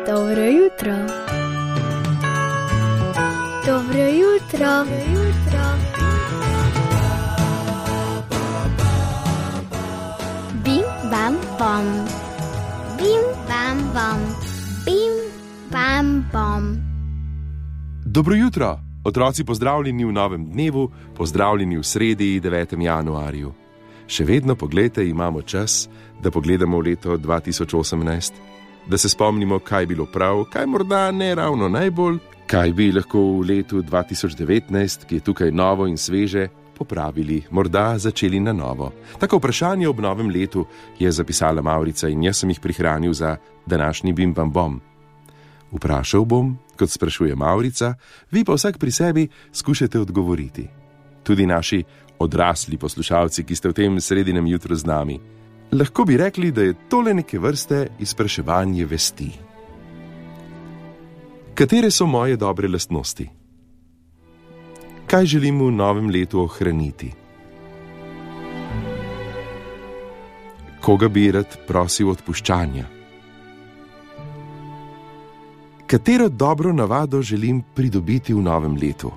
Dobro jutro. Dobro jutro. Bim, bam, bom. Bim, bam, bom. Bim, bam, bom. Dobro jutro, otroci, pozdravljeni v novem dnevu, pozdravljeni v sredi 9. januarju. Še vedno, poglejte, imamo čas, da pogledamo v leto 2018, da se spomnimo, kaj je bilo prav, kaj morda ne ravno najbolj, kaj bi lahko v letu 2019, ki je tukaj novo in sveže, popravili, morda začeli na novo. Tako vprašanje ob novem letu je zapisala Mavrica in jaz sem jih prihranil za današnji Bim Bam Bom. Vprašal bom, kot sprašuje Mavrica, vi pa vsak pri sebi skušajte odgovoriti. Tudi naši odrasli poslušalci, ki ste v tem sredinem jutru z nami. Lahko bi rekli, da je tole neke vrste izpraševanje vesti. Katere so moje dobre lastnosti? Kaj želim v novem letu ohraniti? Koga bi rad prosil odpuščanja? Katero dobro navado želim pridobiti v novem letu?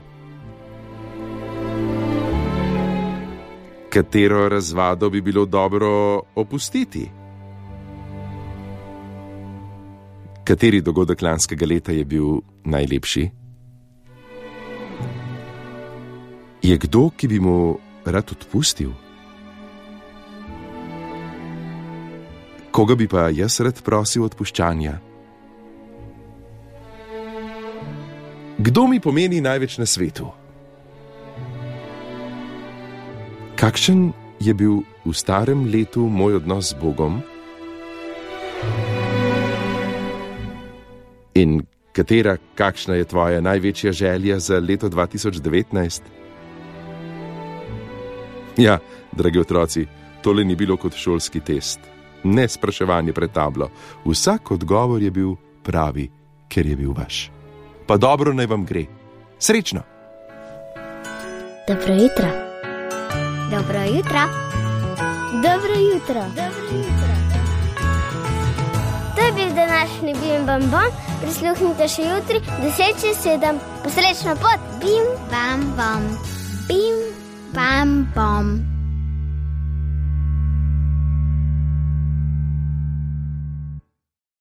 Katero razvado bi bilo dobro opustiti? Kateri dogodek lanskega leta je bil najlepši? Je kdo, ki bi mu rad odpustil? Koga bi pa jaz rad prosil odpuščanja? Kdo mi pomeni največ na svetu? Kakšen je bil v starem letu moj odnos z Bogom? In kakšna je tvoja največja želja za leto 2019? Ja, dragi otroci, tole ni bilo kot šolski test. Ne spraševanje pred tablo. Vsak odgovor je bil pravi, ker je bil vaš. Pa dobro naj vam gre. Srečno! Dobro jutro. Dobro jutro. Dobro jutro. Dobro jutro. To je bil današnji Bim Bam Bom. Prisluhnite še jutri 10:07. Posrečno pot. Bim Bam Bom. Bim Bam Bom.